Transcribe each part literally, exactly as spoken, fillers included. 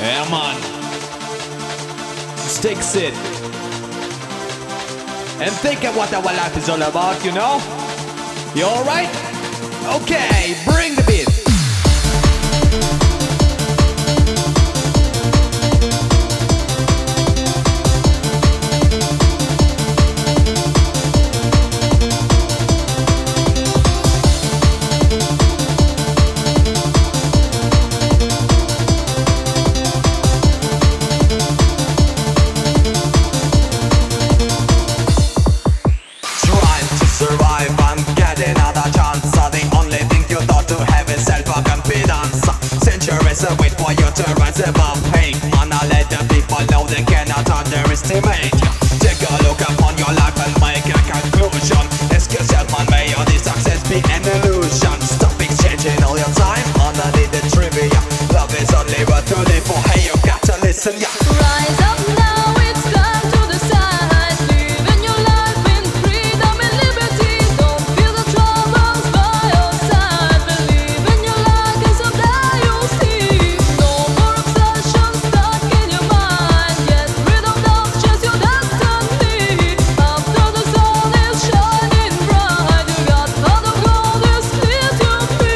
Yeah, man. Just take a sit and think of what our life is all about, you know? You alright? Okay, bring the beat. Survive and get another chance. So the only thing you thought to have is self-confidence. Centuries wait for you to rise above pain, and I let the people know they cannot underestimate. Take a look upon your life and make a conclusion. Ask yourself, man, may all this success be an illusion? Stop exchanging all your time underneath the trivia. Love is only worth to live for. Hey, you got to listen, yeah. Rise up now, it's time to decide. Living your life in freedom and liberty. Don't feel the troubles by your side. Believe in your life, 'cause someday you'll see. No more obsession stuck in your mind. Get rid of doubts, chase your destiny. After the sun is shining bright, you got heart of gold, it's clear to be.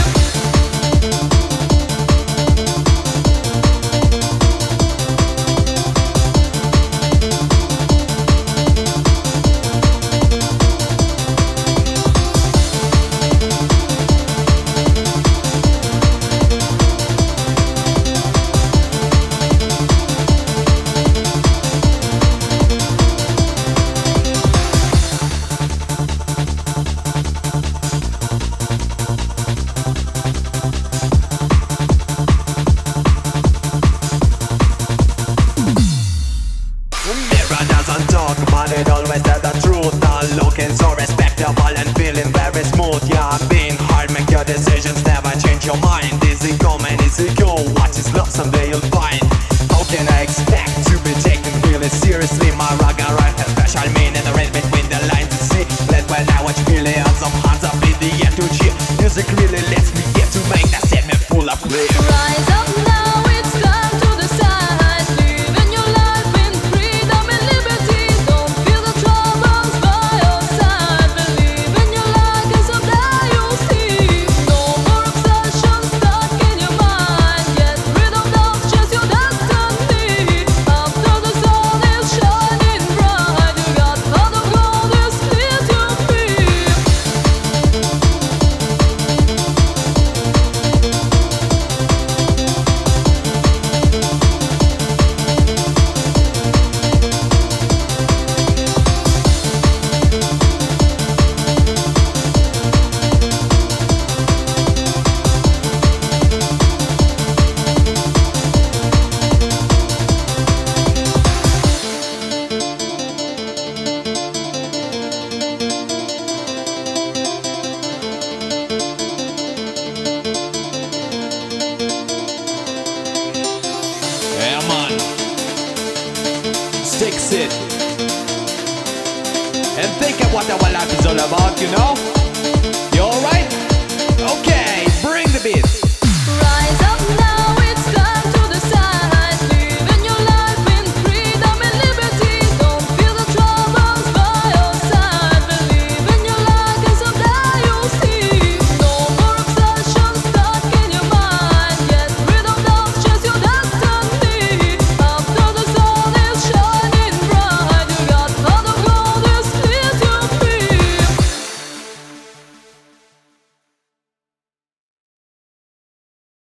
Mirror doesn't talk, but it always tell the truth. Not looking so respectable and feeling very smooth. Yeah, being hard, make your decisions, never change your mind. Easy come and easy go, what is love someday you'll find. How can I expect to be taken really seriously? My ragga rhyme has special meaning, the read between the lines to see. Let well now watch millions of hands up in the air to cheer. Music really lets me get to make that statement full of clear. Rise up now, it's time to decide. Living your life in freedom and liberty. Don't feel the troubles by your side. Believe in your life, 'cause someday you'll see. No more obsession stuck in your mind. Get rid of doubts, chase your destiny. After the sun is shining bright, you got heart of gold, it's clear to be. Yeah, man. Just take a sit and think of what our life is all about, you know?